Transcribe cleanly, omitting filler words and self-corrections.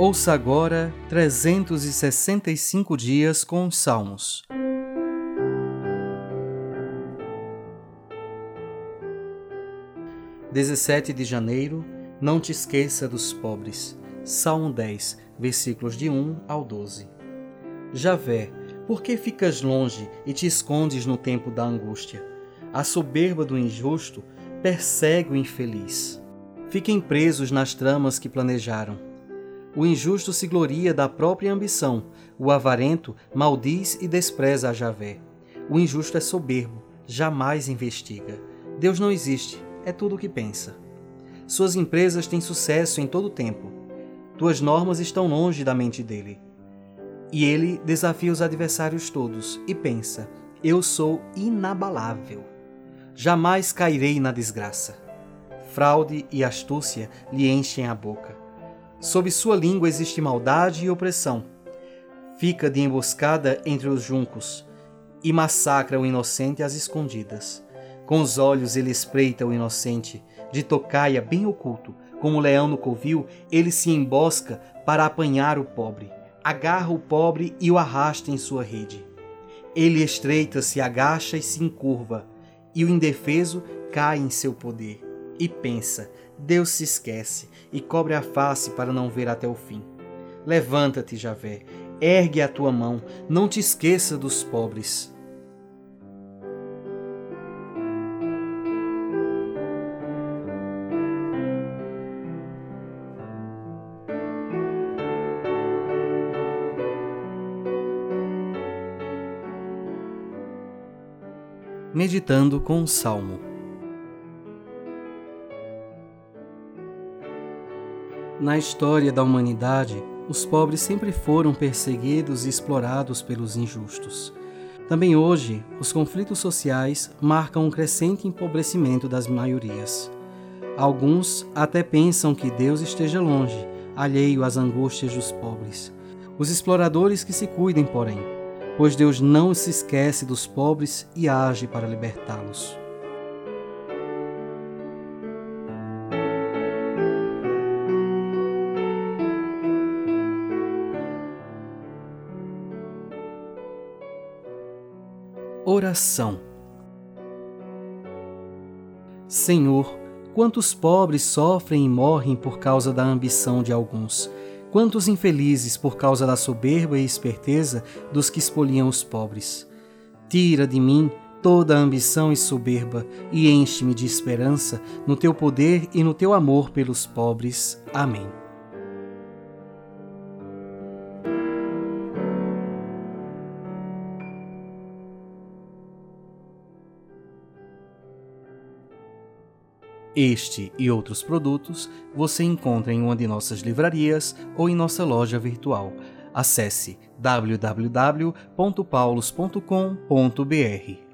Ouça agora 365 dias com os Salmos. – 17 de janeiro, não te esqueça dos pobres. Salmo 10, versículos de 1 ao 12. Javé, por que ficas longe e te escondes no tempo da angústia? A soberba do injusto persegue o infeliz. Fiquem presos nas tramas que planejaram. O injusto se gloria da própria ambição, o avarento maldiz e despreza a Javé. O injusto é soberbo, jamais investiga. Deus não existe, é tudo o que pensa. Suas empresas têm sucesso em todo o tempo. Tuas normas estão longe da mente dele. E ele desafia os adversários todos e pensa: eu sou inabalável. Jamais cairei na desgraça. Fraude e astúcia lhe enchem a boca. Sob sua língua existe maldade e opressão. Fica de emboscada entre os juncos e massacra o inocente às escondidas. Com os olhos ele espreita o inocente, de tocaia bem oculto. Como o leão no covil, ele se embosca para apanhar o pobre. Agarra o pobre e o arrasta em sua rede. Ele estreita-se, agacha e se encurva, e o indefeso cai em seu poder. E pensa: Deus se esquece e cobre a face para não ver até o fim. Levanta-te, Javé, ergue a tua mão, não te esqueça dos pobres. Meditando com o Salmo. Na história da humanidade, os pobres sempre foram perseguidos e explorados pelos injustos. Também hoje, os conflitos sociais marcam um crescente empobrecimento das maiorias. Alguns até pensam que Deus esteja longe, alheio às angústias dos pobres. Os exploradores que se cuidem, porém, pois Deus não se esquece dos pobres e age para libertá-los. Oração. Senhor, quantos pobres sofrem e morrem por causa da ambição de alguns, quantos infelizes por causa da soberba e esperteza dos que espoliam os pobres. Tira de mim toda a ambição e soberba e enche-me de esperança no teu poder e no teu amor pelos pobres. Amém. Este e outros produtos você encontra em uma de nossas livrarias ou em nossa loja virtual. Acesse www.paulos.com.br.